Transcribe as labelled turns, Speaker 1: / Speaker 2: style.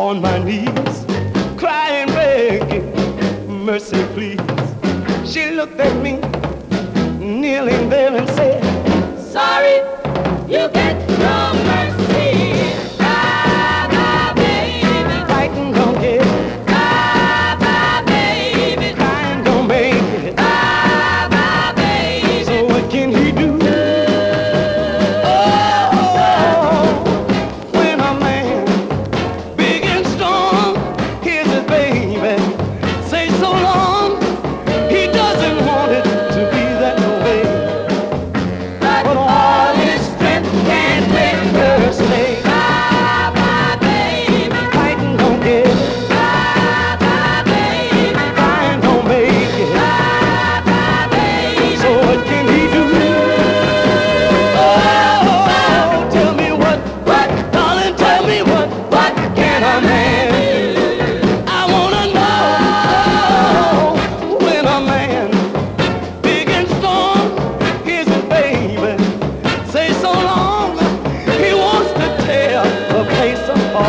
Speaker 1: on my knees, crying, begging, mercy please. She looked at me, kneeling there and said,
Speaker 2: sorry, you get